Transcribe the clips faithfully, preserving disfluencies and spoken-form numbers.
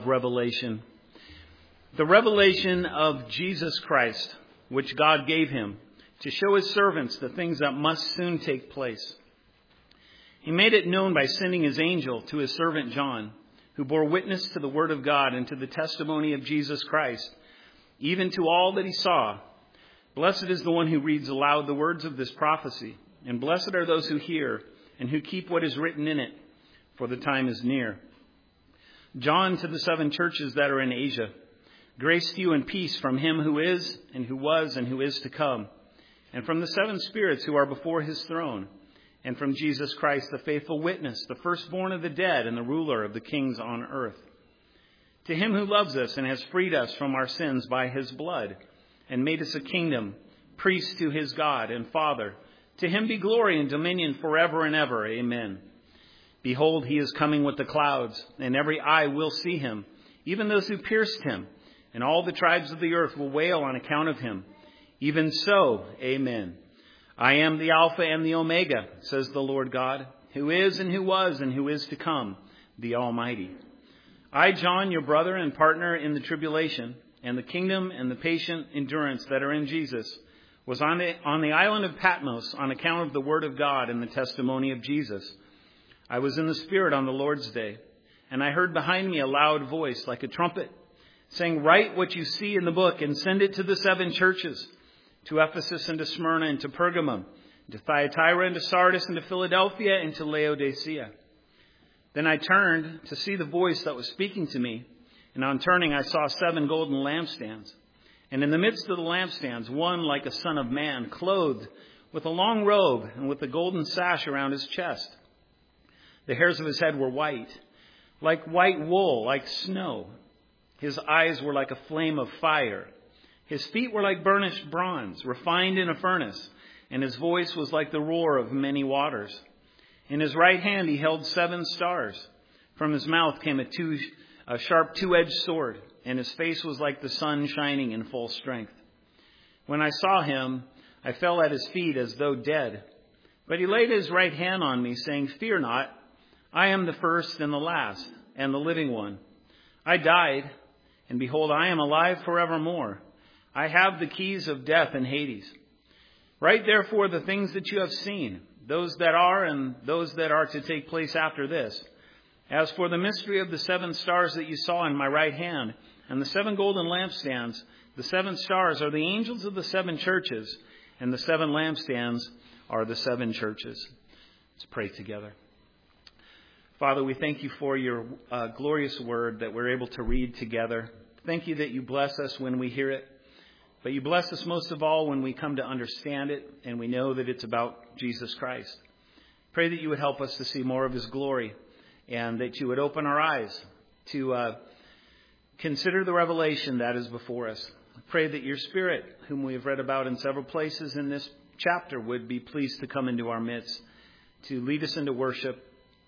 Revelation. The revelation of Jesus Christ, which God gave him to show his servants the things that must soon take place. He made it known by sending his angel to his servant John, who bore witness to the word of God and to the testimony of Jesus Christ, even to all that he saw. Blessed is the one who reads aloud the words of this prophecy, and blessed are those who hear and who keep what is written in it, for the time is near. John to the seven churches that are in Asia. Grace to you and peace from him who is, and who was, and who is to come, and from the seven spirits who are before his throne, and from Jesus Christ, the faithful witness, the firstborn of the dead, and the ruler of the kings on earth. To him who loves us and has freed us from our sins by his blood, and made us a kingdom, priests to his God and Father, to him be glory and dominion forever and ever. Amen. Behold, he is coming with the clouds, and every eye will see him, even those who pierced him. And all the tribes of the earth will wail on account of him. Even so, amen. I am the Alpha and the Omega, says the Lord God, who is and who was and who is to come, the Almighty. I, John, your brother and partner in the tribulation and the kingdom and the patient endurance that are in Jesus, was on the, on the island of Patmos on account of the word of God and the testimony of Jesus. I was in the Spirit on the Lord's day, and I heard behind me a loud voice like a trumpet, saying, write what you see in the book and send it to the seven churches, to Ephesus and to Smyrna and to Pergamum, and to Thyatira and to Sardis and to Philadelphia and to Laodicea. Then I turned to see the voice that was speaking to me, and on turning I saw seven golden lampstands. And in the midst of the lampstands, one like a son of man, clothed with a long robe and with a golden sash around his chest. The hairs of his head were white, like white wool, like snow. His eyes were like a flame of fire. His feet were like burnished bronze, refined in a furnace, and his voice was like the roar of many waters. In his right hand he held seven stars. From his mouth came a, two, a sharp two-edged sword, and his face was like the sun shining in full strength. When I saw him, I fell at his feet as though dead. But he laid his right hand on me, saying, fear not, I am the first and the last, and the living one. I died, and behold, I am alive forevermore. I have the keys of death and Hades. Write therefore the things that you have seen, those that are and those that are to take place after this. As for the mystery of the seven stars that you saw in my right hand, and the seven golden lampstands, the seven stars are the angels of the seven churches, and the seven lampstands are the seven churches. Let's pray together. Father, we thank you for your uh, glorious word that we're able to read together. Thank you that you bless us when we hear it, but you bless us most of all when we come to understand it and we know that it's about Jesus Christ. Pray that you would help us to see more of his glory and that you would open our eyes to uh, consider the revelation that is before us. Pray that your Spirit, whom we have read about in several places in this chapter, would be pleased to come into our midst, to lead us into worship,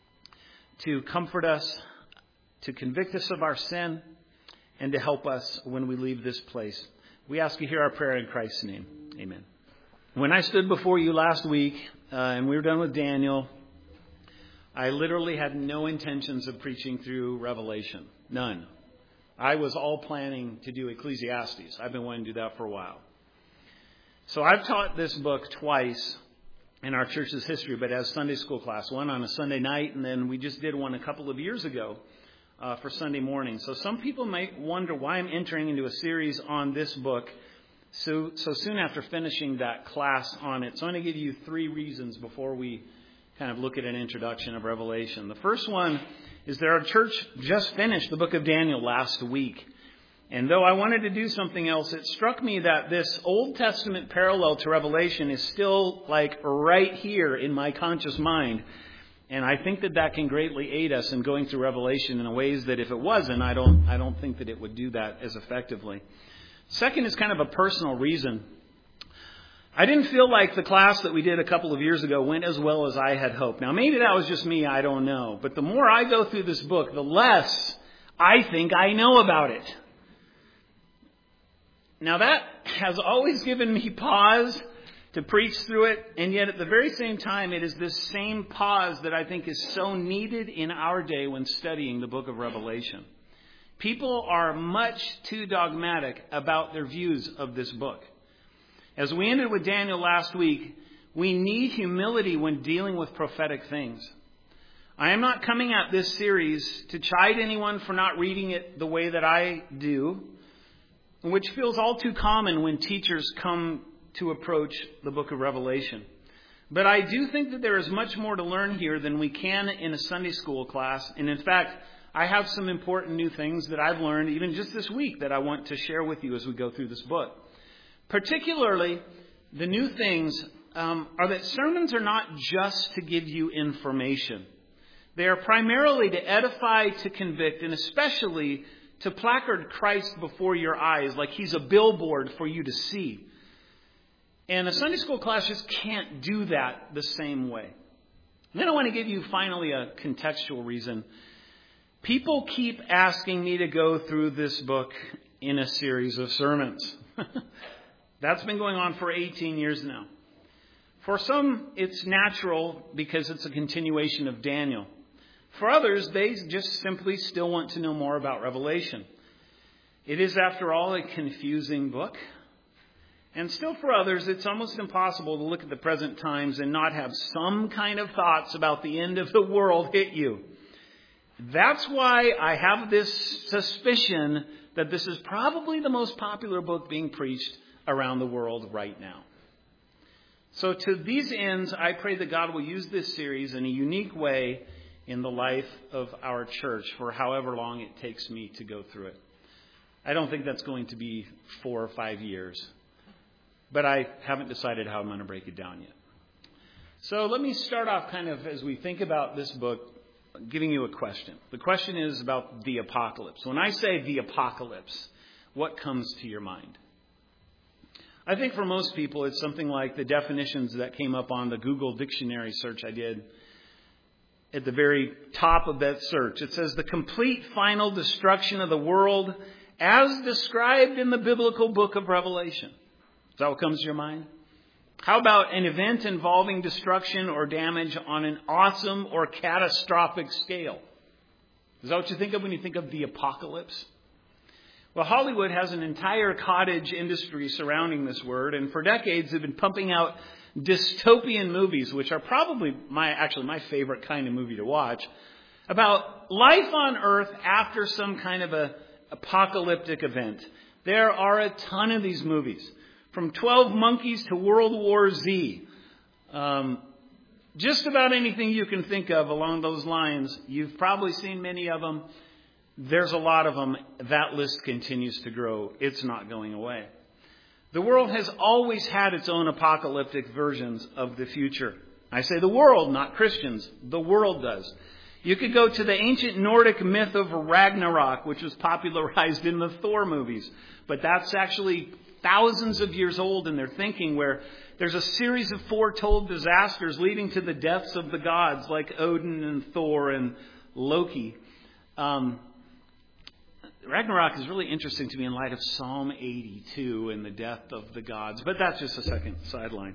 to comfort us, to convict us of our sin, and to help us when we leave this place. We ask you to hear our prayer in Christ's name. Amen. When I stood before you last week, uh, and we were done with Daniel, I literally had no intentions of preaching through Revelation. None. I was all planning to do Ecclesiastes. I've been wanting to do that for a while. So I've taught this book twice in our church's history, but as Sunday school class, one on a Sunday night, and then we just did one a couple of years ago uh, for Sunday morning. So some people might wonder why I'm entering into a series on this book so so soon after finishing that class on it. So I'm going to give you three reasons before we kind of look at an introduction of Revelation. The first one is that our church just finished the book of Daniel last week. And though I wanted to do something else, it struck me that this Old Testament parallel to Revelation is still like right here in my conscious mind. And I think that that can greatly aid us in going through Revelation in ways that if it wasn't, I don't, I don't think that it would do that as effectively. Second is kind of a personal reason. I didn't feel like the class that we did a couple of years ago went as well as I had hoped. Now, maybe that was just me. I don't know. But the more I go through this book, the less I think I know about it. Now, that has always given me pause to preach through it, and yet at the very same time, it is this same pause that I think is so needed in our day when studying the book of Revelation. People are much too dogmatic about their views of this book. As we ended with Daniel last week, we need humility when dealing with prophetic things. I am not coming at this series to chide anyone for not reading it the way that I do, which feels all too common when teachers come to approach the book of Revelation. But I do think that there is much more to learn here than we can in a Sunday school class. And in fact, I have some important new things that I've learned even just this week that I want to share with you as we go through this book. Particularly, the new things um, are that sermons are not just to give you information. They are primarily to edify, to convict, and especially to placard Christ before your eyes like he's a billboard for you to see. And a Sunday school class just can't do that the same way. And then I want to give you finally a contextual reason. People keep asking me to go through this book in a series of sermons. That's been going on for eighteen years now. For some, it's natural because it's a continuation of Daniel. For others, they just simply still want to know more about Revelation. It is, after all, a confusing book. And still for others, it's almost impossible to look at the present times and not have some kind of thoughts about the end of the world hit you. That's why I have this suspicion that this is probably the most popular book being preached around the world right now. So to these ends, I pray that God will use this series in a unique way in the life of our church for however long it takes me to go through it. I don't think that's going to be four or five years, but I haven't decided how I'm going to break it down yet. So let me start off kind of as we think about this book, giving you a question. The question is about the apocalypse. When I say the apocalypse, what comes to your mind? I think for most people, it's something like the definitions that came up on the Google dictionary search I did. At the very top of that search, it says the complete final destruction of the world as described in the biblical book of Revelation. Is that what comes to your mind? How about an event involving destruction or damage on an awesome or catastrophic scale? Is that what you think of when you think of the apocalypse? Well, Hollywood has an entire cottage industry surrounding this word, and for decades they've been pumping out dystopian movies, which are probably my actually my favorite kind of movie to watch, about life on Earth after some kind of a apocalyptic event. There are a ton of these movies, from twelve Monkeys to World War Z. Um, just about anything you can think of along those lines. You've probably seen many of them. There's a lot of them. That list continues to grow. It's not going away. The world has always had its own apocalyptic versions of the future. I say the world, not Christians. The world does. You could go to the ancient Nordic myth of Ragnarok, which was popularized in the Thor movies. But that's actually thousands of years old in their thinking, where there's a series of foretold disasters leading to the deaths of the gods like Odin and Thor and Loki. Um, Ragnarok is really interesting to me in light of Psalm eighty-two and the death of the gods, but that's just a second sideline.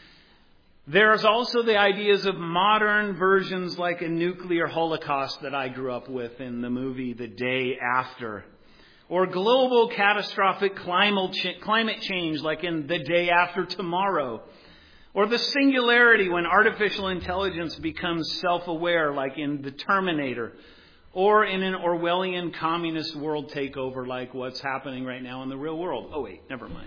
There's also the ideas of modern versions like a nuclear holocaust that I grew up with in the movie The Day After, or global catastrophic climate change like in The Day After Tomorrow, or the singularity when artificial intelligence becomes self-aware like in The Terminator, or in an Orwellian communist world takeover like what's happening right now in the real world. Oh, wait, never mind.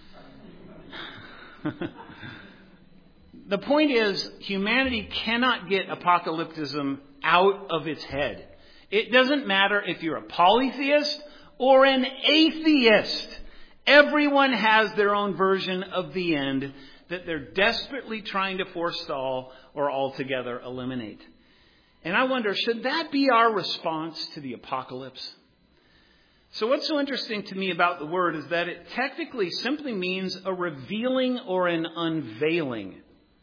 The point is, humanity cannot get apocalypticism out of its head. It doesn't matter if you're a polytheist or an atheist. Everyone has their own version of the end that they're desperately trying to forestall or altogether eliminate. And I wonder, should that be our response to the apocalypse? So what's so interesting to me about the word is that it technically simply means a revealing or an unveiling.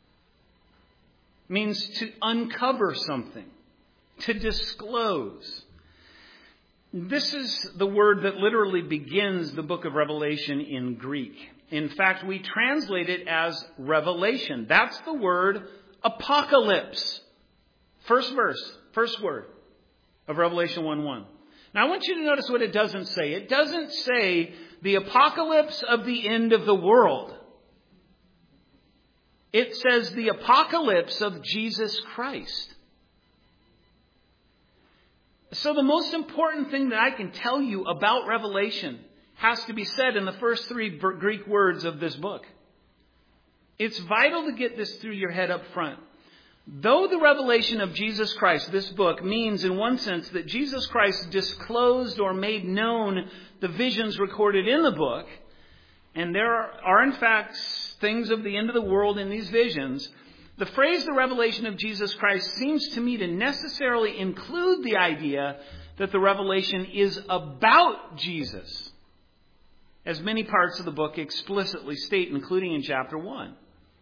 It means to uncover something, to disclose. This is the word that literally begins the book of Revelation in Greek. In fact, we translate it as revelation. That's the word apocalypse. First verse, first word of Revelation one one. Now I want you to notice what it doesn't say. It doesn't say the apocalypse of the end of the world. It says the apocalypse of Jesus Christ. So the most important thing that I can tell you about Revelation has to be said in the first three Greek words of this book. It's vital to get this through your head up front. Though the revelation of Jesus Christ, this book, means in one sense that Jesus Christ disclosed or made known the visions recorded in the book, and there are in fact things of the end of the world in these visions, the phrase the revelation of Jesus Christ seems to me to necessarily include the idea that the revelation is about Jesus, as many parts of the book explicitly state, including in chapter one.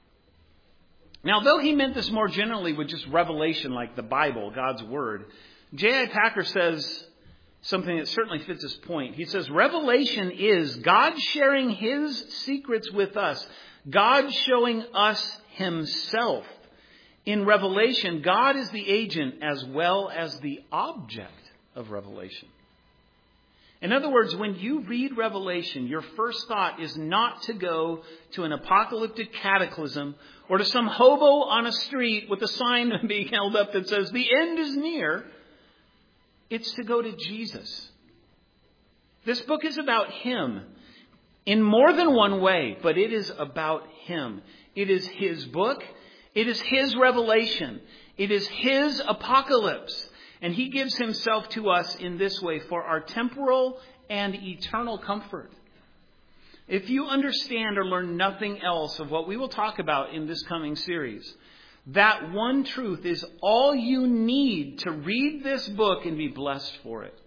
Now, though he meant this more generally with just revelation like the Bible, God's Word, J I Packer says something that certainly fits his point. He says, revelation is God sharing his secrets with us, God showing us himself. In revelation, God is the agent as well as the object of revelation. In other words, when you read Revelation, your first thought is not to go to an apocalyptic cataclysm or to some hobo on a street with a sign being held up that says, the end is near. It's to go to Jesus. This book is about him in more than one way, but it is about him. It is his book. It is his revelation. It is his apocalypse. And he gives himself to us in this way for our temporal and eternal comfort. If you understand or learn nothing else of what we will talk about in this coming series, that one truth is all you need to read this book and be blessed for it.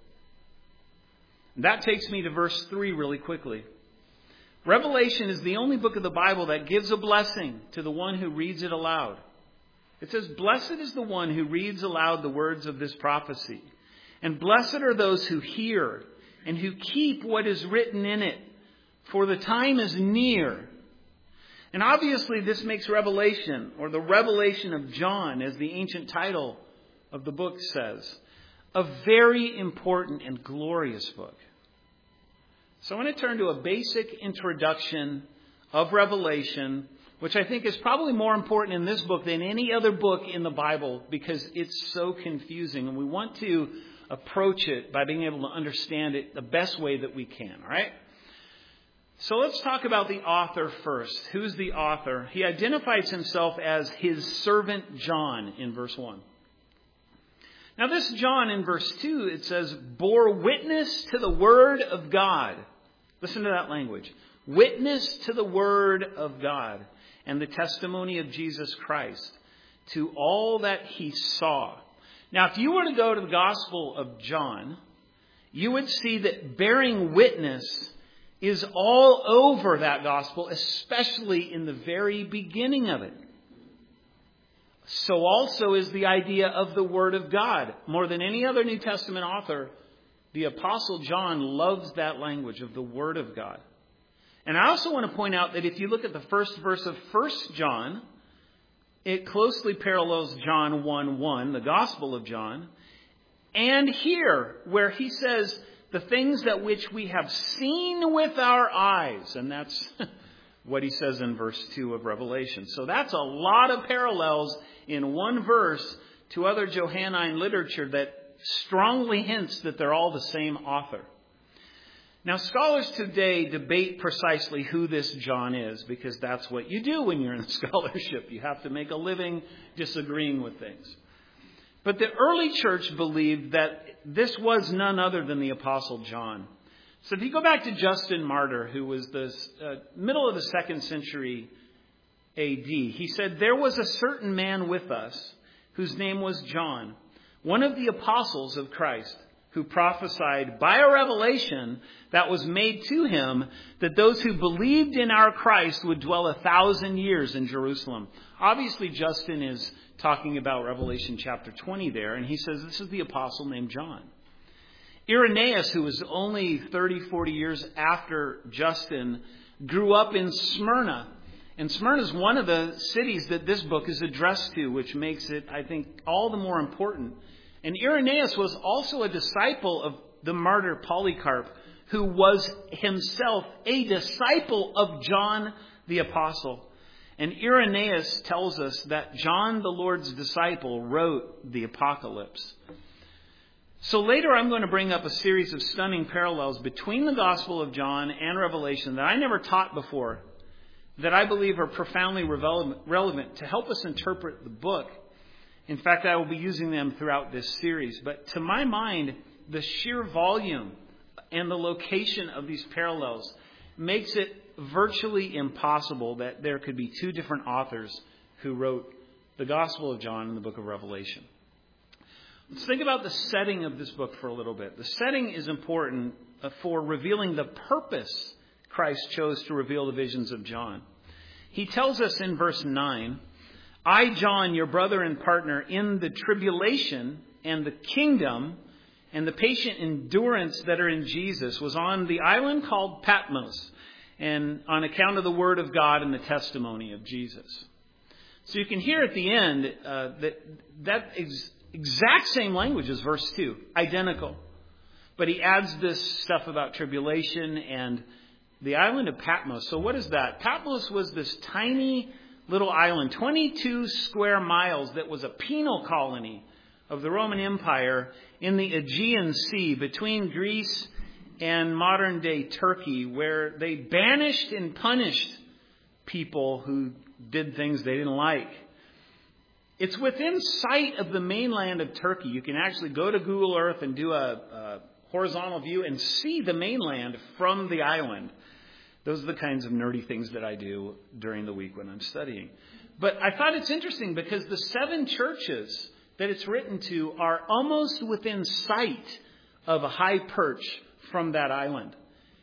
That takes me to verse three really quickly. Revelation is the only book of the Bible that gives a blessing to the one who reads it aloud. It says, blessed is the one who reads aloud the words of this prophecy. And blessed are those who hear and who keep what is written in it, for the time is near. And obviously this makes Revelation, or the Revelation of John, as the ancient title of the book says, a very important and glorious book. So I want to turn to a basic introduction of Revelation, which I think is probably more important in this book than any other book in the Bible because it's so confusing. And we want to approach it by being able to understand it the best way that we can. All right? So let's talk about the author first. Who's the author? He identifies himself as his servant John in verse one. Now this John in verse two, it says, bore witness to the word of God. Listen to that language. Witness to the word of God and the testimony of Jesus Christ to all that he saw. Now, if you were to go to the Gospel of John, you would see that bearing witness is all over that Gospel, especially in the very beginning of it. So also is the idea of the Word of God. More than any other New Testament author, the Apostle John loves that language of the Word of God. And I also want to point out that if you look at the first verse of First John, it closely parallels John one one, the Gospel of John. And here, where he says, the things that which we have seen with our eyes. And that's what he says in verse two of Revelation. So that's a lot of parallels in one verse to other Johannine literature that strongly hints that they're all the same author. Now, scholars today debate precisely who this John is, because that's what you do when you're in scholarship. You have to make a living disagreeing with things. But the early church believed that this was none other than the Apostle John. So if you go back to Justin Martyr, who was the uh, middle of the second century A D, he said, there was a certain man with us whose name was John, one of the apostles of Christ, who prophesied by a revelation that was made to him that those who believed in our Christ would dwell a thousand years in Jerusalem. Obviously, Justin is talking about Revelation chapter twenty there, and he says this is the apostle named John. Irenaeus, who was only thirty, forty years after Justin, grew up in Smyrna. And Smyrna is one of the cities that this book is addressed to, which makes it, I think, all the more important. And Irenaeus was also a disciple of the martyr Polycarp, who was himself a disciple of John the Apostle. And Irenaeus tells us that John, the Lord's disciple, wrote the Apocalypse. So later I'm going to bring up a series of stunning parallels between the Gospel of John and Revelation that I never taught before, that I believe are profoundly relevant to help us interpret the book. In fact, I will be using them throughout this series. But to my mind, the sheer volume and the location of these parallels makes it virtually impossible that there could be two different authors who wrote the Gospel of John and the book of Revelation. Let's think about the setting of this book for a little bit. The setting is important for revealing the purpose Christ chose to reveal the visions of John. He tells us in verse nine, I, John, your brother and partner in the tribulation and the kingdom and the patient endurance that are in Jesus, was on the island called Patmos, and on account of the word of God and the testimony of Jesus. So you can hear at the end uh, that that ex- exact same language as verse two, identical. But he adds this stuff about tribulation and the island of Patmos. So what is that? Patmos was this tiny little island, twenty-two square miles, that was a penal colony of the Roman Empire in the Aegean Sea between Greece and modern-day Turkey, where they banished and punished people who did things they didn't like. It's within sight of the mainland of Turkey. You can actually go to Google Earth and do a, a horizontal view and see the mainland from the island. Those are the kinds of nerdy things that I do during the week when I'm studying. But I thought it's interesting because the seven churches that it's written to are almost within sight of a high perch from that island,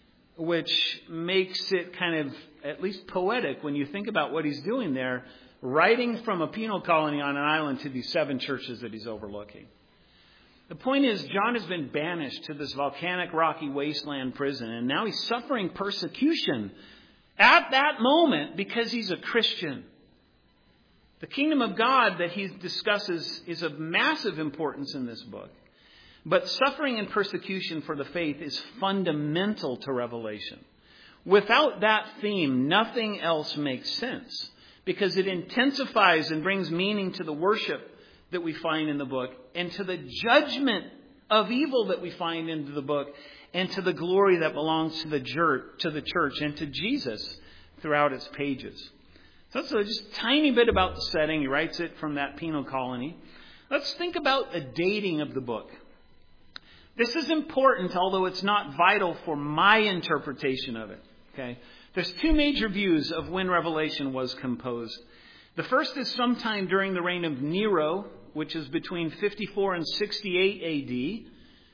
which makes it kind of at least poetic when you think about what he's doing there, writing from a penal colony on an island to these seven churches that he's overlooking. The point is, John has been banished to this volcanic, rocky wasteland prison, and now he's suffering persecution at that moment because he's a Christian. The kingdom of God that he discusses is of massive importance in this book. But suffering and persecution for the faith is fundamental to Revelation. Without that theme, nothing else makes sense, because it intensifies and brings meaning to the worship that we find in the book, and to the judgment of evil that we find in the book, and to the glory that belongs to the church, to the church and to Jesus throughout its pages. So that's just a tiny bit about the setting. He writes it from that penal colony. Let's think about the dating of the book. This is important, although it's not vital for my interpretation of it. Okay, there's two major views of when Revelation was composed. The first is sometime during the reign of Nero, which is between fifty-four and sixty-eight A D,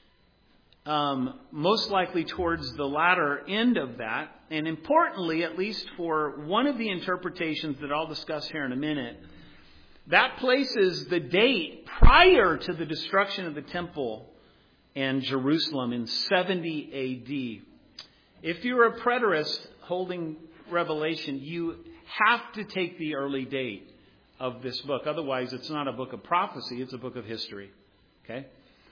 um, most likely towards the latter end of that. And importantly, at least for one of the interpretations that I'll discuss here in a minute, that places the date prior to the destruction of the temple and Jerusalem in seventy A D. If you're a preterist holding Revelation, you have to take the early date of this book. Otherwise, it's not a book of prophecy, it's a book of history. Okay?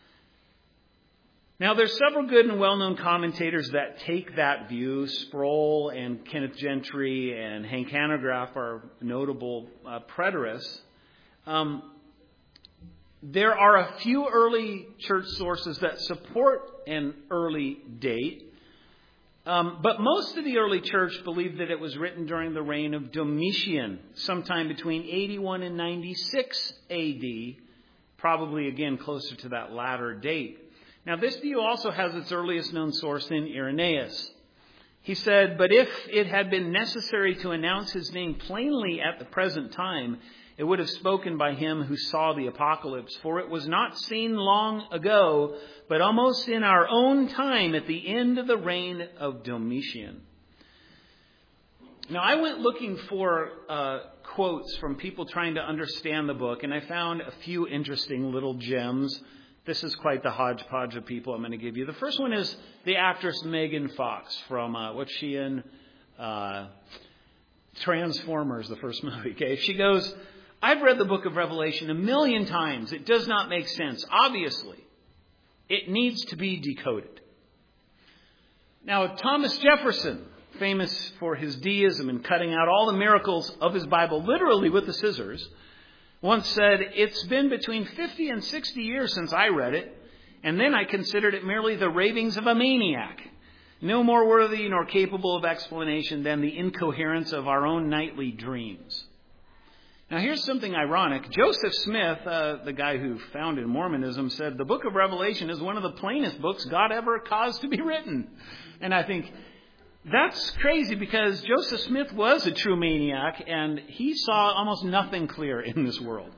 Now, there's several good and well-known commentators that take that view. Sproul and Kenneth Gentry and Hank Hanegraaff are notable uh, preterists. Um, there are a few early church sources that support an early date. Um, but most of the early church believed that it was written during the reign of Domitian, sometime between eighty-one and ninety-six A D, probably again closer to that latter date. Now, this view also has its earliest known source in Irenaeus. He said, "But if it had been necessary to announce his name plainly at the present time, it would have spoken by him who saw the apocalypse. For it was not seen long ago, but almost in our own time at the end of the reign of Domitian." Now, I went looking for uh, quotes from people trying to understand the book, and I found a few interesting little gems. This is quite the hodgepodge of people I'm going to give you. The first one is the actress Megan Fox from, uh, what's she in? Uh, Transformers, the first movie. Okay, she goes, "I've read the book of Revelation a million times. It does not make sense, obviously. It needs to be decoded. Now, Thomas Jefferson, famous for his deism and cutting out all the miracles of his Bible literally with the scissors, once said, "It's been between fifty and sixty years since I read it, and then I considered it merely the ravings of a maniac, no more worthy nor capable of explanation than the incoherence of our own nightly dreams." Now, here's something ironic. Joseph Smith, uh, the guy who founded Mormonism, said the book of Revelation is one of the plainest books God ever caused to be written. And I think that's crazy, because Joseph Smith was a true maniac, and he saw almost nothing clear in this world.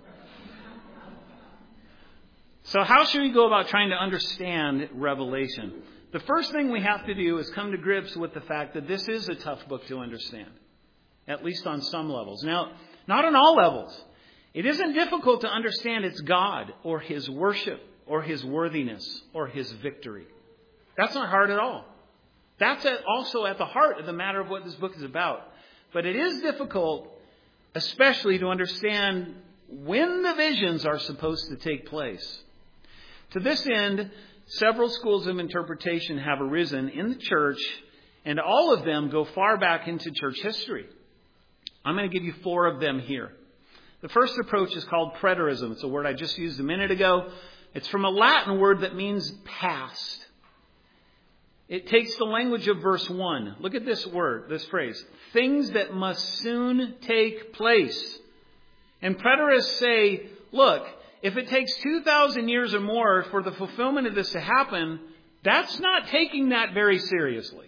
So how should we go about trying to understand Revelation? The first thing we have to do is come to grips with the fact that this is a tough book to understand, at least on some levels. Now, not on all levels. It isn't difficult to understand its God or his worship or his worthiness or his victory. That's not hard at all. That's also at the heart of the matter of what this book is about. But it is difficult, especially to understand when the visions are supposed to take place. To this end, several schools of interpretation have arisen in the church, and all of them go far back into church history. I'm going to give you four of them here. The first approach is called preterism. It's a word I just used a minute ago. It's from a Latin word that means past. It takes the language of verse one. Look at this word, this phrase. Things that must soon take place. And preterists say, look, if it takes two thousand years or more for the fulfillment of this to happen, that's not taking that very seriously.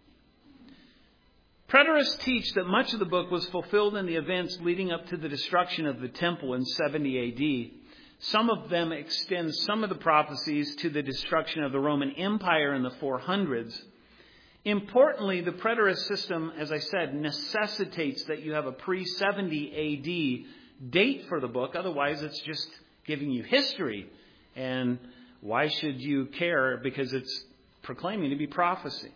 Preterists teach that much of the book was fulfilled in the events leading up to the destruction of the temple in seventy A D. Some of them extend some of the prophecies to the destruction of the Roman Empire in the four hundreds. Importantly, the preterist system, as I said, necessitates that you have a pre seventy A D date for the book. Otherwise, it's just giving you history. And why should you care? Because it's proclaiming to be prophecy.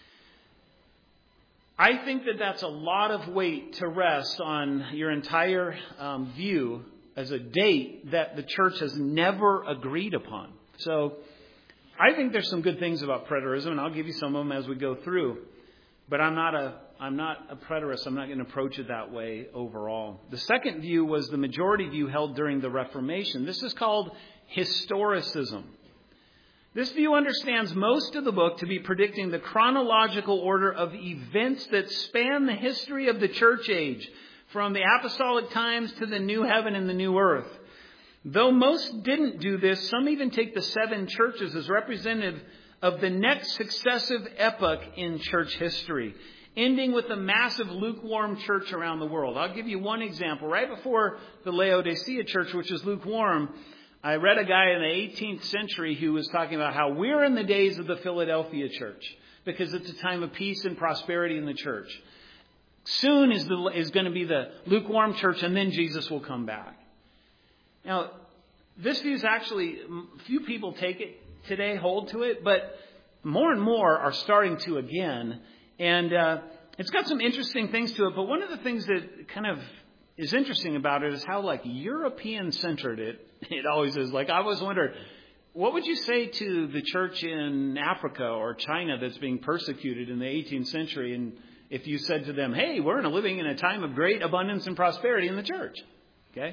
I think that that's a lot of weight to rest on your entire um, view as a date that the church has never agreed upon. So I think there's some good things about preterism, and I'll give you some of them as we go through. But I'm not a I'm not a preterist. I'm not going to approach it that way overall. The second view was the majority view held during the Reformation. This is called historicism. This view understands most of the book to be predicting the chronological order of events that span the history of the church age, from the apostolic times to the new heaven and the new earth. Though most didn't do this, some even take the seven churches as representative of the next successive epoch in church history, ending with a massive lukewarm church around the world. I'll give you one example. Right before the Laodicea church, which is lukewarm, I read a guy in the eighteenth century who was talking about how we're in the days of the Philadelphia church because it's a time of peace and prosperity in the church. Soon is, the, is going to be the lukewarm church, and then Jesus will come back. Now, this view is actually, few people take it today, hold to it, but more and more are starting to again. And uh, it's got some interesting things to it. But one of the things that kind of is interesting about it is how, like, European-centered it, it always is. Like, I always wondered, what would you say to the church in Africa or China that's being persecuted in the eighteenth century, and if you said to them, hey, we're living in a time of great abundance and prosperity in the church? Okay?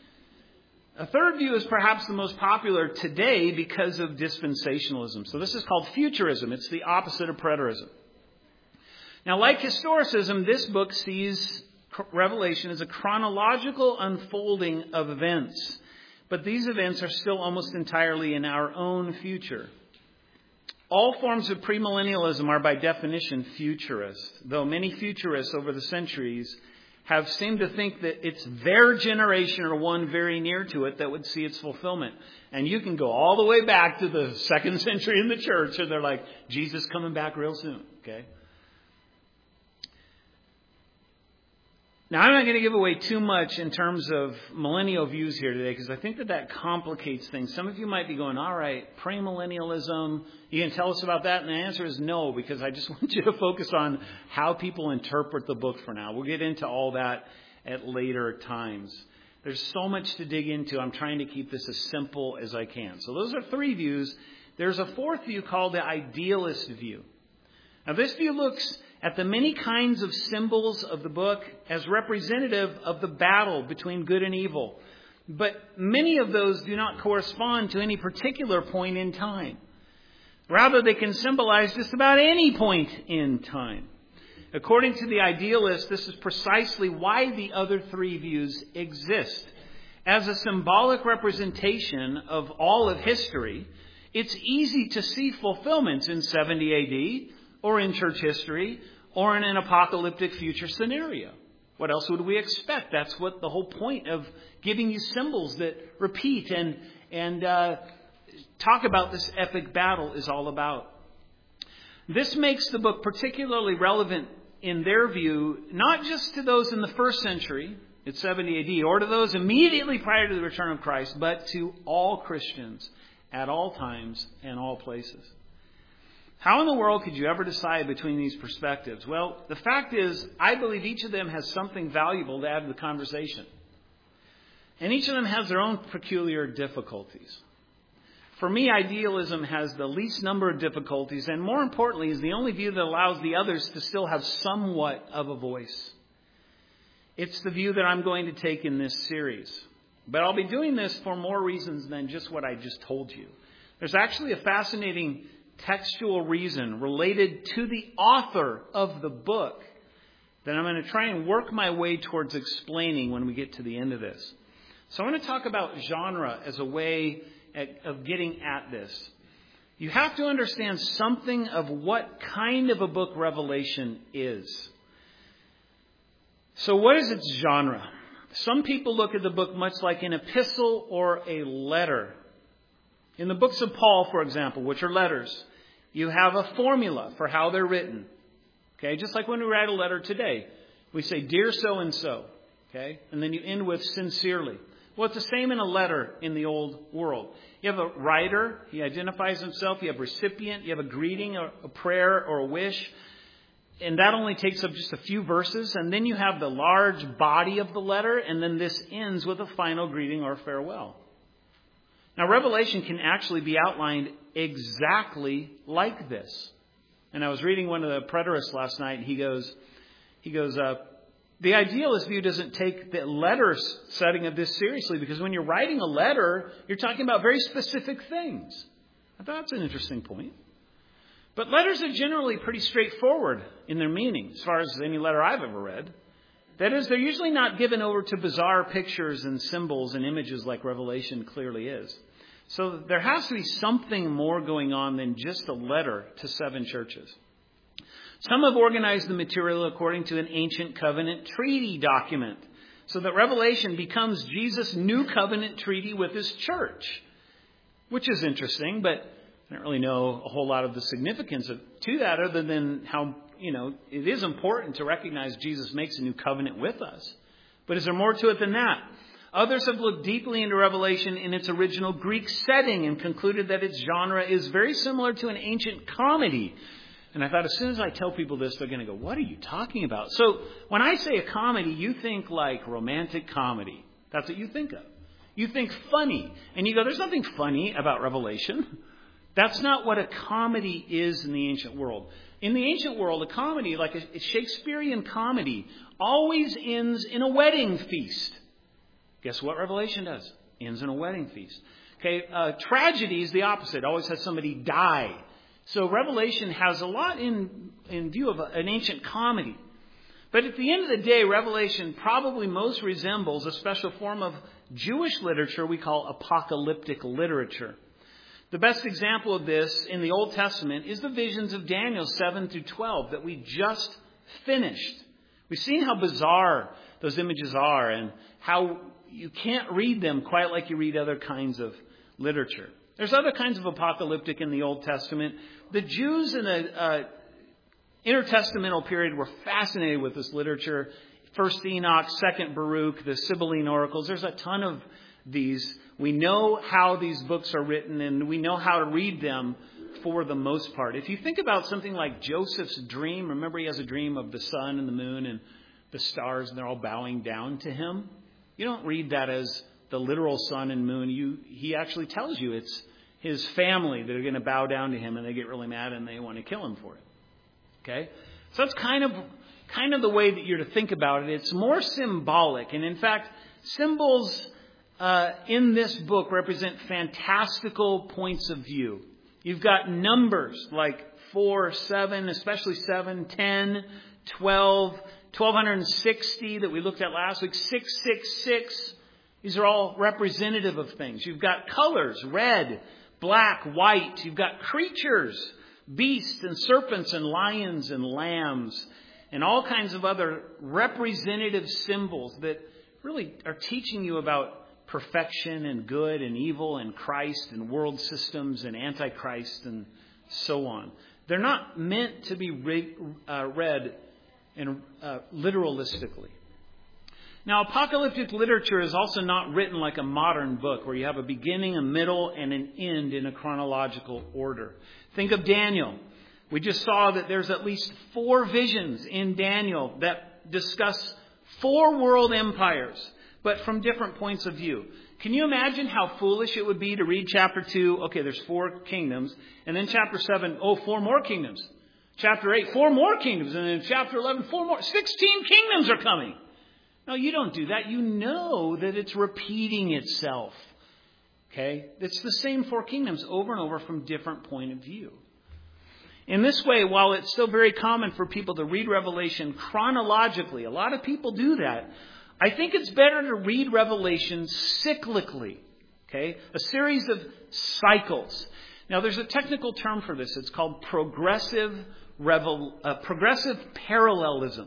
A third view is perhaps the most popular today because of dispensationalism. So this is called futurism. It's the opposite of preterism. Now, like historicism, this book sees Revelation as a chronological unfolding of events. But these events are still almost entirely in our own future. All forms of premillennialism are by definition futurist, though many futurists over the centuries have seemed to think that it's their generation or one very near to it that would see its fulfillment. And you can go all the way back to the second century in the church, and they're like, Jesus coming back real soon, okay? Now, I'm not going to give away too much in terms of millennial views here today, because I think that that complicates things. Some of you might be going, all right, premillennialism, you can tell us about that? And the answer is no, because I just want you to focus on how people interpret the book for now. We'll get into all that at later times. There's so much to dig into. I'm trying to keep this as simple as I can. So those are three views. there's a fourth view called the idealist view. Now, this view looks at the many kinds of symbols of the book as representative of the battle between good and evil. But many of those do not correspond to any particular point in time. Rather, they can symbolize just about any point in time. According to the idealist, this is precisely why the other three views exist. As a symbolic representation of all of history, it's easy to see fulfillments in seventy A D, or in church history, or in an apocalyptic future scenario. What else would we expect? That's what the whole point of giving you symbols that repeat and, and uh, talk about this epic battle is all about. This makes the book particularly relevant in their view, not just to those in the first century, at seventy A D, or to those immediately prior to the return of Christ, but to all Christians at all times and all places. How in the world could you ever decide between these perspectives? Well, the fact is, I believe each of them has something valuable to add to the conversation. And each of them has their own peculiar difficulties. For me, idealism has the least number of difficulties, and more importantly, is the only view that allows the others to still have somewhat of a voice. It's the view that I'm going to take in this series. But I'll be doing this for more reasons than just what I just told you. There's actually a fascinating textual reason related to the author of the book that I'm going to try and work my way towards explaining when we get to the end of this. So I want to talk about genre as a way of getting at this. You have to understand something of what kind of a book Revelation is. So what is its genre? Some people look at the book much like an epistle or a letter. In the books of Paul, for example, which are letters, you have a formula for how they're written. Okay, just like when we write a letter today, we say, "Dear so-and-so," okay, and then you end with "sincerely." Well, it's the same in a letter in the old world. You have a writer, he identifies himself. You have a recipient, you have a greeting, a, a prayer, or a wish. And that only takes up just a few verses. And then you have the large body of the letter. And then this ends with a final greeting or farewell. Now, Revelation can actually be outlined exactly like this. And I was reading one of the preterists last night. And he goes, he goes, uh, the idealist view doesn't take the letter setting of this seriously, because when you're writing a letter, you're talking about very specific things. I thought that's an interesting point. But letters are generally pretty straightforward in their meaning, as far as any letter I've ever read. That is, they're usually not given over to bizarre pictures and symbols and images like Revelation clearly is. So there has to be something more going on than just a letter to seven churches. Some have organized the material according to an ancient covenant treaty document, so that Revelation becomes Jesus' new covenant treaty with his church, which is interesting, but I don't really know a whole lot of the significance of, to that, other than how, you know, it is important to recognize Jesus makes a new covenant with us. But is there more to it than that? Others have looked deeply into Revelation in its original Greek setting and concluded that its genre is very similar to an ancient comedy. And I thought, as soon as I tell people this, they're going to go, "What are you talking about?" So when I say a comedy, you think like romantic comedy. That's what you think of. You think funny. And you go, "There's nothing funny about Revelation." That's not what a comedy is in the ancient world. In the ancient world, a comedy, like a Shakespearean comedy, always ends in a wedding feast. Guess what Revelation does? Ends in a wedding feast. Okay, uh, tragedy is the opposite. It always has somebody die. So Revelation has a lot in, in view of a, an ancient comedy. But at the end of the day, Revelation probably most resembles a special form of Jewish literature we call apocalyptic literature. The best example of this in the Old Testament is the visions of Daniel seven through twelve that we just finished. We've seen how bizarre those images are and how you can't read them quite like you read other kinds of literature. There's other kinds of apocalyptic in the Old Testament. The Jews in the uh, intertestamental period were fascinated with this literature. First Enoch, Second Baruch, the Sibylline oracles. There's a ton of these. We know how these books are written, and we know how to read them for the most part. If you think about something like Joseph's dream, remember he has a dream of the sun and the moon and the stars, and they're all bowing down to him. You don't read that as the literal sun and moon. You, he actually tells you it's his family that are going to bow down to him, and they get really mad and they want to kill him for it. Okay? So that's kind of kind of the way that you're to think about it. It's more symbolic. And in fact, symbols uh, in this book represent fantastical points of view. You've got numbers like four, seven, especially seven, ten, twelve, twelve sixty that we looked at last week, six six six. These are all representative of things. You've got colors, red, black, white. You've got creatures, beasts and serpents and lions and lambs and all kinds of other representative symbols that really are teaching you about perfection and good and evil and Christ and world systems and Antichrist and so on. They're not meant to be re- uh, read in, uh, literalistically. Now, apocalyptic literature is also not written like a modern book where you have a beginning, a middle, and an end in a chronological order. Think of Daniel. We just saw that there's at least four visions in Daniel that discuss four world empires, but from different points of view. Can you imagine how foolish it would be to read chapter two, okay, there's four kingdoms, and then chapter seven, oh, four more kingdoms. Chapter eight, four more kingdoms, and then chapter eleven, four more. sixteen kingdoms are coming. No, you don't do that. You know that it's repeating itself. Okay? It's the same four kingdoms over and over from different point of view. In this way, while it's still very common for people to read Revelation chronologically, a lot of people do that, I think it's better to read Revelation cyclically. Okay? A series of cycles. Now, there's a technical term for this. It's called progressive, revel, uh, progressive parallelism.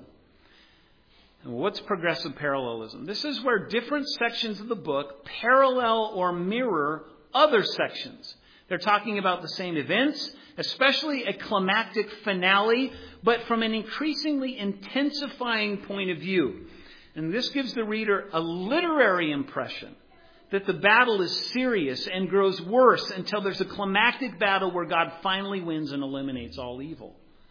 What's progressive parallelism? This is where different sections of the book parallel or mirror other sections. They're talking about the same events, especially a climactic finale, but from an increasingly intensifying point of view. And this gives the reader a literary impression that the battle is serious and grows worse until there's a climactic battle where God finally wins and eliminates all evil.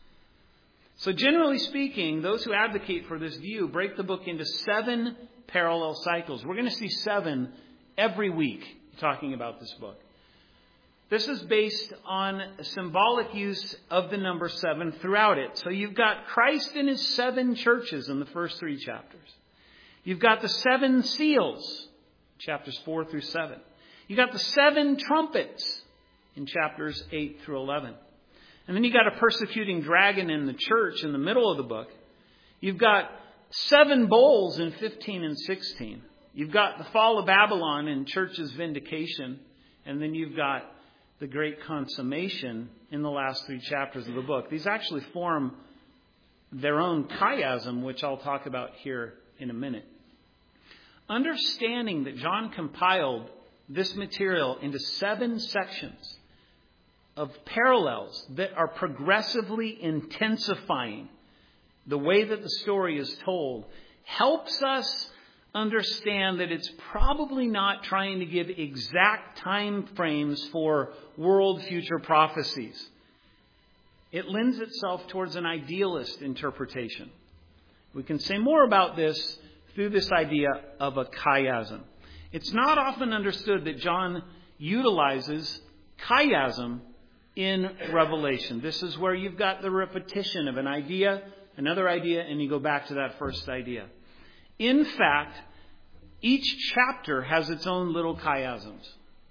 So generally speaking, those who advocate for this view break the book into seven parallel cycles. We're going to see seven every week talking about this book. This is based on a symbolic use of the number seven throughout it. So you've got Christ and his seven churches in the first three chapters. You've got the seven seals, chapters four through seven. You've got the seven trumpets in chapters eight through eleven. And then you've got a persecuting dragon in the church in the middle of the book. You've got seven bowls in fifteen and sixteen. You've got the fall of Babylon and church's vindication. And then you've got the great consummation in the last three chapters of the book. These actually form their own chiasm, which I'll talk about here in a minute. Understanding that John compiled this material into seven sections of parallels that are progressively intensifying the way that the story is told helps us understand that it's probably not trying to give exact time frames for world future prophecies. It lends itself towards an idealist interpretation. We can say more about this through this idea of a chiasm. It's not often understood that John utilizes chiasm in Revelation. This is where you've got the repetition of an idea, another idea, and you go back to that first idea. In fact, each chapter has its own little chiasms.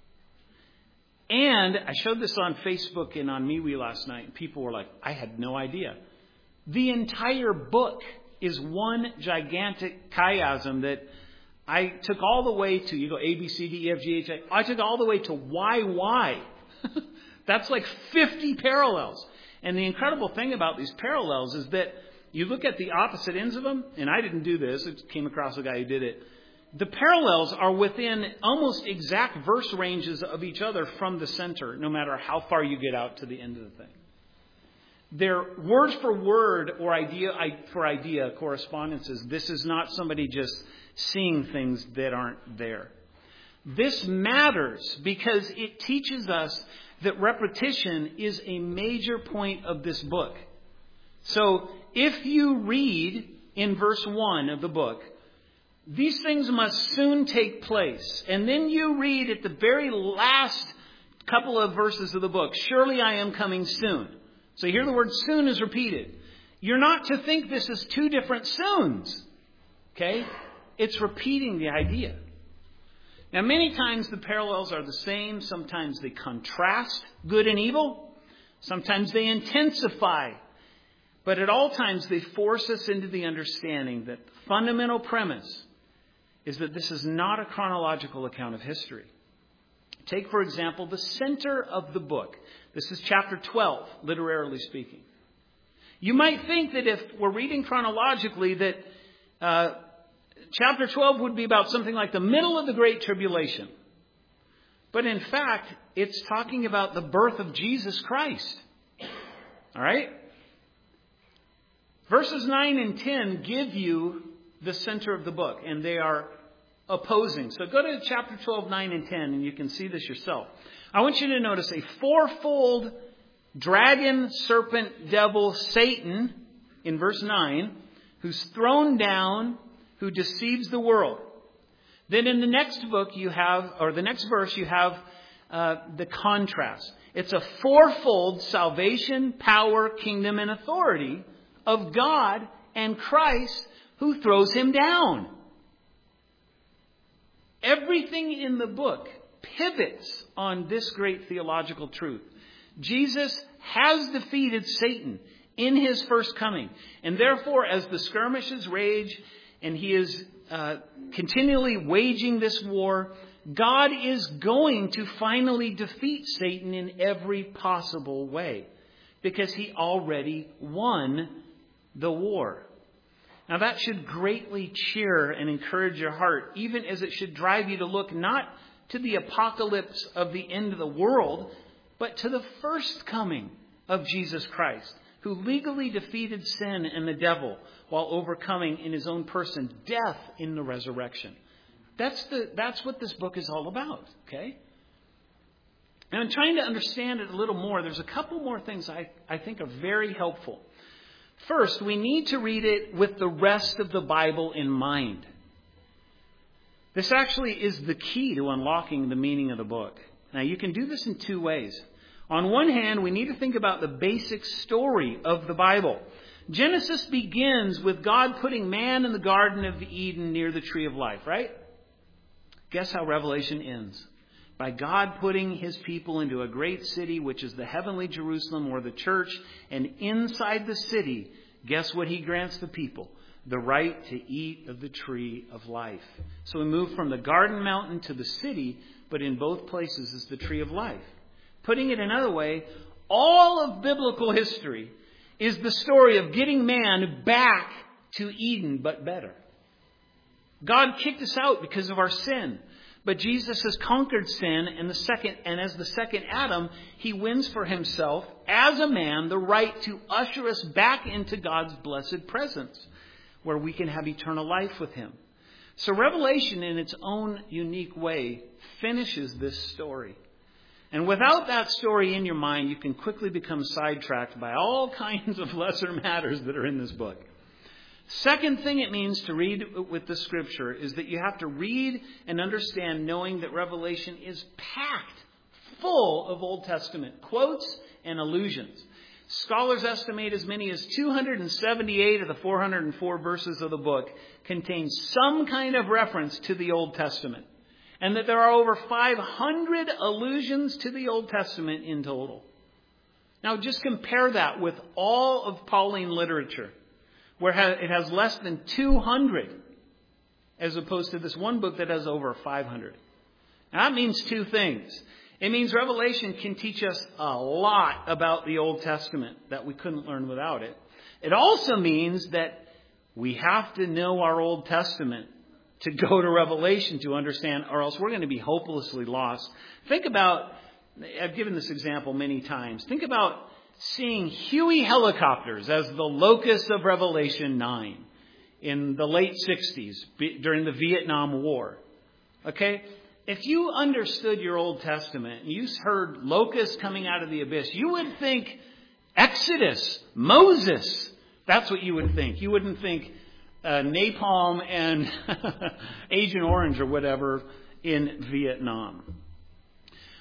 And I showed this on Facebook and on MeWe last night, and people were like, I had no idea. The entire book is one gigantic chiasm that I took all the way to, you go A, B, C, D, E, F, G, H, I. I took all the way to Y, Y. That's like fifty parallels. And the incredible thing about these parallels is that you look at the opposite ends of them, and I didn't do this, I came across a guy who did it. The parallels are within almost exact verse ranges of each other from the center, no matter how far you get out to the end of the thing. They're word for word or idea for idea correspondences. This is not somebody just seeing things that aren't there. This matters because it teaches us that repetition is a major point of this book. So if you read in verse one of the book, these things must soon take place. And then you read at the very last A couple of verses of the book. Surely I am coming soon. So here the word soon is repeated. You're not to think this is two different soons. Okay? It's repeating the idea. Now, many times the parallels are the same. Sometimes they contrast good and evil. Sometimes they intensify. But at all times they force us into the understanding that the fundamental premise is that this is not a chronological account of history. Take, for example, the center of the book. This is chapter twelve, literarily speaking. You might think that if we're reading chronologically that uh, chapter twelve would be about something like the middle of the Great Tribulation. But in fact, it's talking about the birth of Jesus Christ. All right? Verses nine and ten give you the center of the book, and they are opposing. So go to chapter twelve, nine and ten, and you can see this yourself. I want you to notice a fourfold dragon, serpent, devil, Satan, in verse nine, who's thrown down, who deceives the world. Then in the next book you have, or the next verse, you have uh, the contrast. It's a fourfold salvation, power, kingdom, and authority of God and Christ who throws him down. Everything in the book pivots on this great theological truth. Jesus has defeated Satan in his first coming. And therefore, as the skirmishes rage and he is uh, continually waging this war, God is going to finally defeat Satan in every possible way because he already won the war. Now that should greatly cheer and encourage your heart, even as it should drive you to look not to the apocalypse of the end of the world, but to the first coming of Jesus Christ, who legally defeated sin and the devil while overcoming in his own person death in the resurrection. That's the that's what this book is all about, okay? And I'm trying to understand it a little more. There's a couple more things I, I think are very helpful. First, we need to read it with the rest of the Bible in mind. This actually is the key to unlocking the meaning of the book. Now, you can do this in two ways. On one hand, we need to think about the basic story of the Bible. Genesis begins with God putting man in the Garden of Eden near the tree of life, right? Guess how Revelation ends? By God putting his people into a great city, which is the heavenly Jerusalem or the church. And inside the city, guess what he grants the people? The right to eat of the tree of life. So we move from the garden mountain to the city, but in both places is the tree of life. Putting it another way, all of biblical history is the story of getting man back to Eden, but better. God kicked us out because of our sin. But Jesus has conquered sin, and the second, and as the second Adam, he wins for himself, as a man, the right to usher us back into God's blessed presence, where we can have eternal life with him. So Revelation, in its own unique way, finishes this story. And without that story in your mind, you can quickly become sidetracked by all kinds of lesser matters that are in this book. Second thing it means to read with the Scripture is that you have to read and understand knowing that Revelation is packed full of Old Testament quotes and allusions. Scholars estimate as many as two hundred seventy-eight of the four hundred four verses of the book contain some kind of reference to the Old Testament, and that there are over five hundred allusions to the Old Testament in total. Now just compare that with all of Pauline literature, where it has less than two hundred, as opposed to this one book that has over five hundred. Now, that means two things. It means Revelation can teach us a lot about the Old Testament that we couldn't learn without it. It also means that we have to know our Old Testament to go to Revelation to understand, or else we're going to be hopelessly lost. Think about, I've given this example many times, think about seeing Huey helicopters as the locus of Revelation nine in the late sixties during the Vietnam War. Okay? If you understood your Old Testament and you heard locusts coming out of the abyss, you would think Exodus, Moses. That's what you would think. You wouldn't think uh, napalm and Agent Orange or whatever in Vietnam.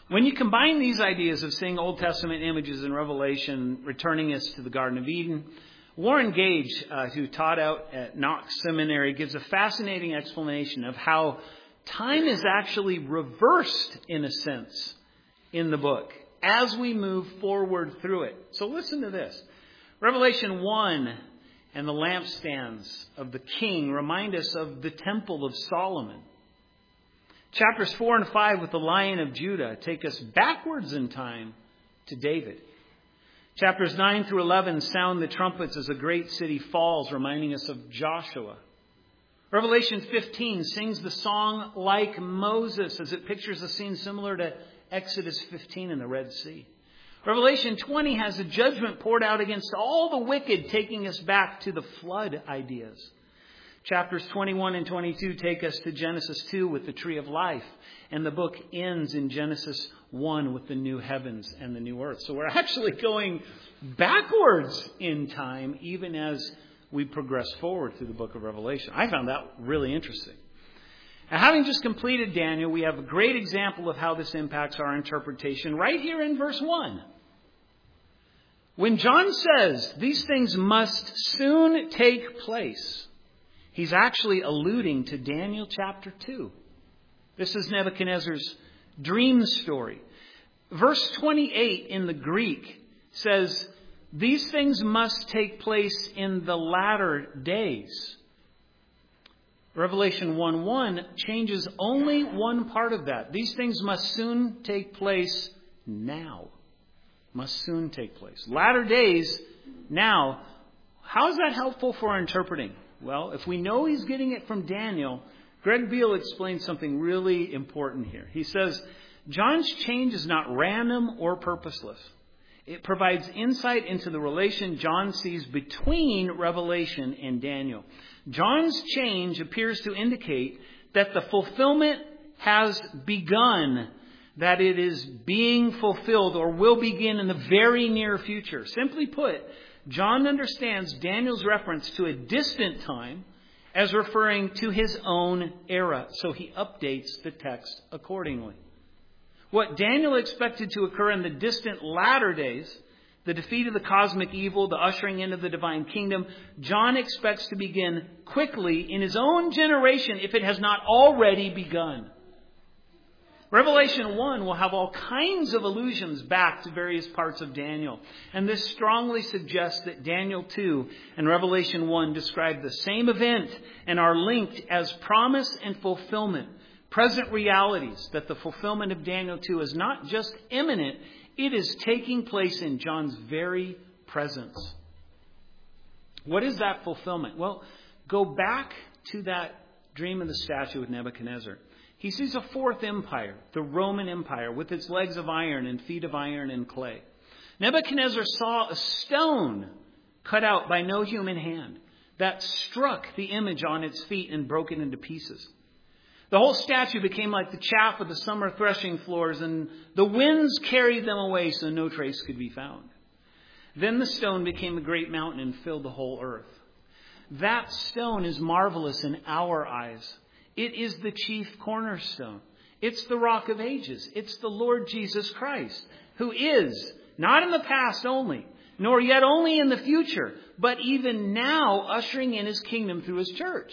When you combine these ideas of seeing Old Testament images in Revelation returning us to the Garden of Eden, Warren Gage, uh, who taught out at Knox Seminary, gives a fascinating explanation of how time is actually reversed, in a sense, in the book as we move forward through it. So listen to this. Revelation one and the lampstands of the king remind us of the temple of Solomon. Chapters four and five with the Lion of Judah take us backwards in time to David. Chapters nine through eleven sound the trumpets as a great city falls, reminding us of Joshua. Revelation fifteen sings the song like Moses as it pictures a scene similar to Exodus fifteen in the Red Sea. Revelation twenty has a judgment poured out against all the wicked, taking us back to the flood ideas. Chapters twenty-one and twenty-two take us to Genesis two with the tree of life. And the book ends in Genesis one with the new heavens and the new earth. So we're actually going backwards in time, even as we progress forward through the book of Revelation. I found that really interesting. Now, having just completed Daniel, we have a great example of how this impacts our interpretation right here in verse one. When John says these things must soon take place, he's actually alluding to Daniel chapter two. This is Nebuchadnezzar's dream story. Verse twenty-eight in the Greek says, these things must take place in the latter days. Revelation one one changes only one part of that. These things must soon take place now. Must soon take place. Latter days now. How is that helpful for interpreting? Well, if we know he's getting it from Daniel, Greg Beale explains something really important here. He says, John's change is not random or purposeless. It provides insight into the relation John sees between Revelation and Daniel. John's change appears to indicate that the fulfillment has begun, that it is being fulfilled or will begin in the very near future. Simply put, John understands Daniel's reference to a distant time as referring to his own era, so he updates the text accordingly. What Daniel expected to occur in the distant latter days, the defeat of the cosmic evil, the ushering in of the divine kingdom, John expects to begin quickly in his own generation if it has not already begun. Revelation one will have all kinds of allusions back to various parts of Daniel. And this strongly suggests that Daniel two and Revelation one describe the same event and are linked as promise and fulfillment. Present realities, that the fulfillment of Daniel two is not just imminent, it is taking place in John's very presence. What is that fulfillment? Well, go back to that dream of the statue with Nebuchadnezzar. He sees a fourth empire, the Roman Empire, with its legs of iron and feet of iron and clay. Nebuchadnezzar saw a stone cut out by no human hand that struck the image on its feet and broke it into pieces. The whole statue became like the chaff of the summer threshing floors, and the winds carried them away so no trace could be found. Then the stone became a great mountain and filled the whole earth. That stone is marvelous in our eyes. It is the chief cornerstone. It's the rock of ages. It's the Lord Jesus Christ, who is, not in the past only, nor yet only in the future, but even now ushering in his kingdom through his church.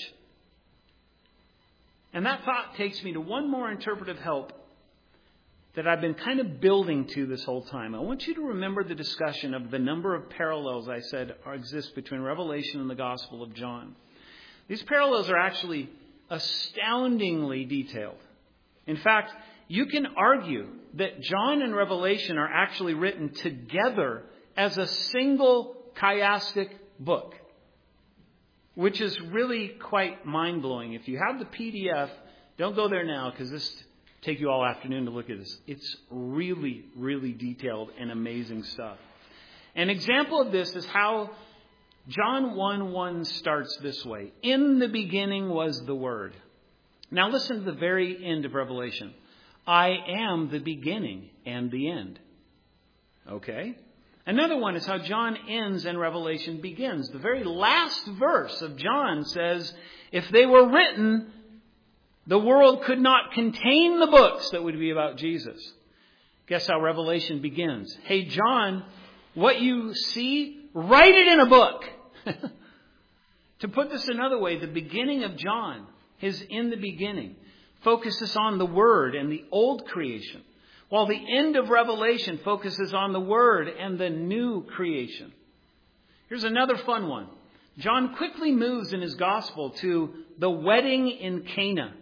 And that thought takes me to one more interpretive help that I've been kind of building to this whole time. I want you to remember the discussion of the number of parallels I said exist between Revelation and the Gospel of John. These parallels are actually astoundingly detailed. In fact, you can argue that John and Revelation are actually written together as a single chiastic book, which is really quite mind-blowing. If you have the P D F, don't go there now because this will take you all afternoon to look at this. It's really, really detailed and amazing stuff. An example of this is how John one one starts this way. In the beginning was the Word. Now listen to the very end of Revelation. I am the beginning and the end. Okay? Another one is how John ends and Revelation begins. The very last verse of John says, if they were written, the world could not contain the books that would be about Jesus. Guess how Revelation begins? Hey, John, what you see, write it in a book. To put this another way, the beginning of John, his in the beginning, focuses on the Word and the old creation, while the end of Revelation focuses on the Word and the new creation. Here's another fun one. John quickly moves in his gospel to the wedding in Cana.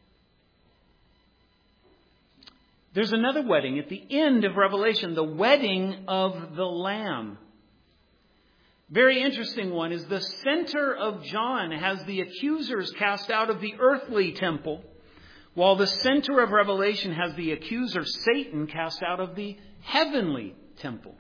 There's another wedding at the end of Revelation, the wedding of the Lamb. Very interesting one is the center of John has the accusers cast out of the earthly temple, while the center of Revelation has the accuser, Satan, cast out of the heavenly temple.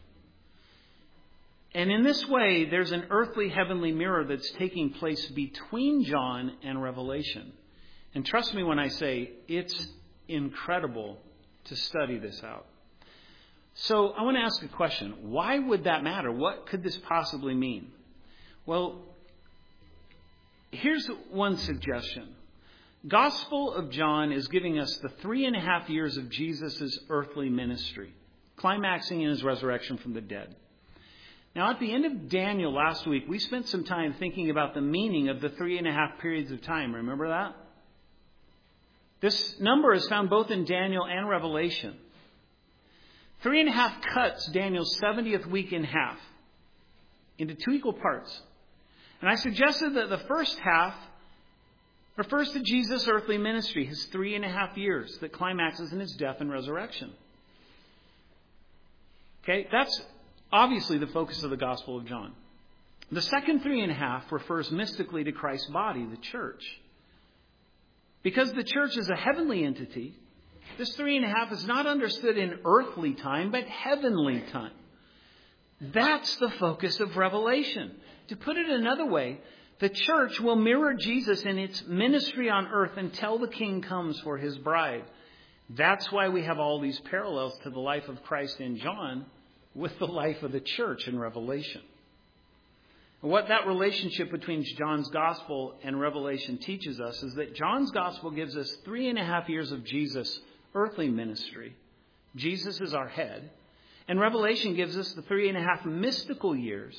And in this way, there's an earthly heavenly mirror that's taking place between John and Revelation. And trust me when I say it's incredible to study this out. So I want to ask a question. Why would that matter? What could this possibly mean? Well, here's one suggestion. Gospel of John is giving us the three and a half years of Jesus' earthly ministry, climaxing in his resurrection from the dead. Now, at the end of Daniel last week, we spent some time thinking about the meaning of the three and a half periods of time. Remember that? This number is found both in Daniel and Revelation. Three and a half cuts Daniel's seventieth week in half into two equal parts. And I suggested that the first half refers to Jesus' earthly ministry, his three and a half years that climaxes in his death and resurrection. Okay, that's obviously the focus of the Gospel of John. The second three and a half refers mystically to Christ's body, the church. Because the church is a heavenly entity, this three and a half is not understood in earthly time, but heavenly time. That's the focus of Revelation. To put it another way, the church will mirror Jesus in its ministry on earth until the King comes for his bride. That's why we have all these parallels to the life of Christ in John with the life of the church in Revelation. What that relationship between John's Gospel and Revelation teaches us is that John's Gospel gives us three and a half years of Jesus' earthly ministry. Jesus is our head. And Revelation gives us the three and a half mystical years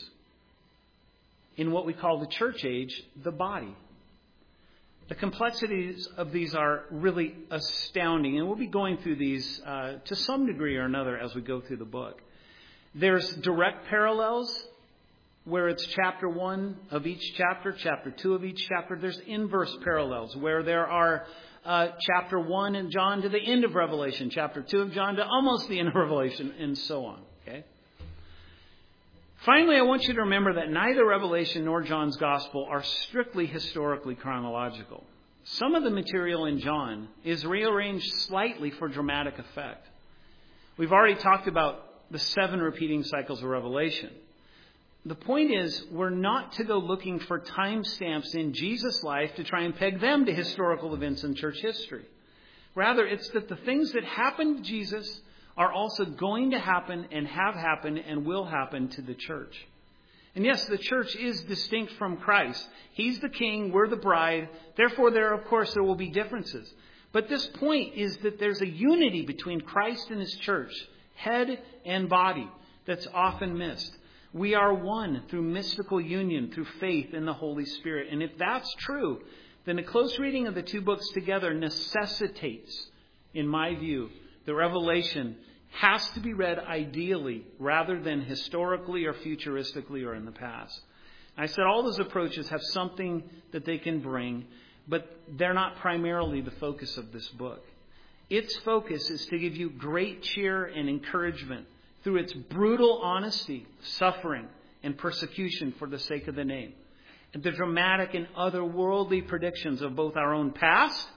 in what we call the church age, the body. The complexities of these are really astounding. And we'll be going through these uh, to some degree or another as we go through the book. There's direct parallels where it's chapter one of each chapter, chapter two of each chapter. There's inverse parallels where there are uh, chapter one in John to the end of Revelation, chapter two of John to almost the end of Revelation, and so on. Okay. Finally, I want you to remember that neither Revelation nor John's Gospel are strictly historically chronological. Some of the material in John is rearranged slightly for dramatic effect. We've already talked about the seven repeating cycles of Revelation. The point is, we're not to go looking for timestamps in Jesus' life to try and peg them to historical events in church history. Rather, it's that the things that happened to Jesus are also going to happen and have happened and will happen to the church. And yes, the church is distinct from Christ. He's the king, we're the bride. Therefore, there, of course, there will be differences. But this point is that there's a unity between Christ and his church, head and body, that's often missed. We are one through mystical union, through faith in the Holy Spirit. And if that's true, then a close reading of the two books together necessitates, in my view, the Revelation has to be read ideally rather than historically or futuristically or in the past. I said all those approaches have something that they can bring, but they're not primarily the focus of this book. Its focus is to give you great cheer and encouragement through its brutal honesty, suffering, and persecution for the sake of the name, and the dramatic and otherworldly predictions of both our own past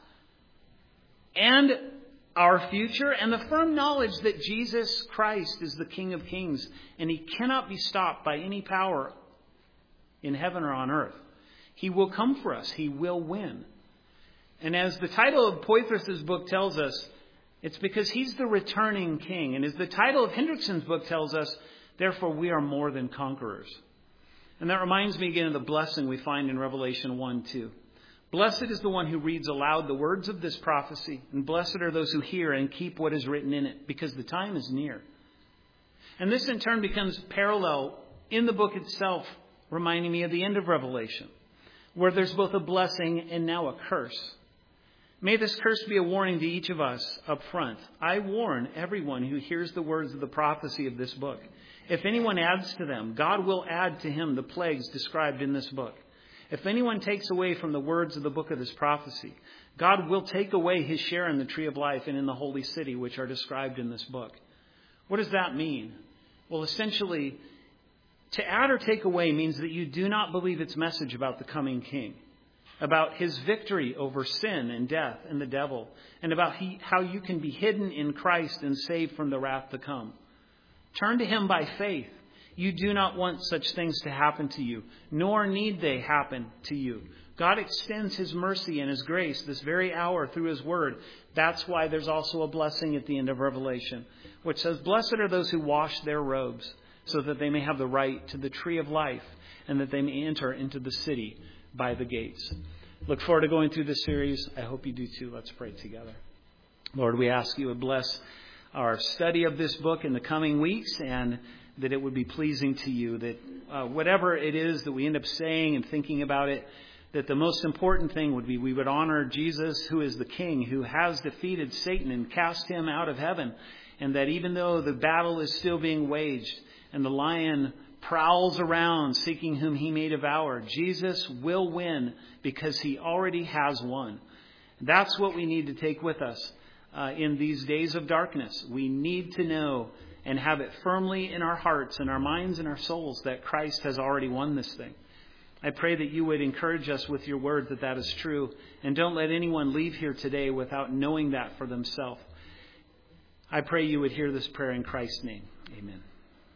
and our future, and the firm knowledge that Jesus Christ is the King of Kings, and he cannot be stopped by any power in heaven or on earth. He will come for us. He will win. And as the title of Poythress' book tells us, it's because he's the returning king. And as the title of Hendrickson's book tells us, therefore we are more than conquerors. And that reminds me again of the blessing we find in Revelation one two. Blessed is the one who reads aloud the words of this prophecy, and blessed are those who hear and keep what is written in it, because the time is near. And this in turn becomes parallel in the book itself, reminding me of the end of Revelation, where there's both a blessing and now a curse. May this curse be a warning to each of us up front. I warn everyone who hears the words of the prophecy of this book. If anyone adds to them, God will add to him the plagues described in this book. If anyone takes away from the words of the book of this prophecy, God will take away his share in the tree of life and in the holy city, which are described in this book. What does that mean? Well, essentially, to add or take away means that you do not believe its message about the coming king, about his victory over sin and death and the devil, and about he, how you can be hidden in Christ and saved from the wrath to come. Turn to him by faith. You do not want such things to happen to you, nor need they happen to you. God extends his mercy and his grace this very hour through his word. That's why there's also a blessing at the end of Revelation, which says, blessed are those who wash their robes, so that they may have the right to the tree of life, and that they may enter into the city by the gates. Look forward to going through this series. I hope you do too. Let's pray together. Lord, we ask you would bless our study of this book in the coming weeks, and that it would be pleasing to you, that uh, whatever it is that we end up saying and thinking about it, that the most important thing would be we would honor Jesus, who is the King, who has defeated Satan and cast him out of heaven. And that even though the battle is still being waged and the lion prowls around seeking whom he may devour, Jesus will win because he already has won. That's what we need to take with us uh, in these days of darkness. We need to know and have it firmly in our hearts and our minds and our souls that Christ has already won this thing. I pray that you would encourage us with your word that that is true. And don't let anyone leave here today without knowing that for themselves. I pray you would hear this prayer in Christ's name. Amen.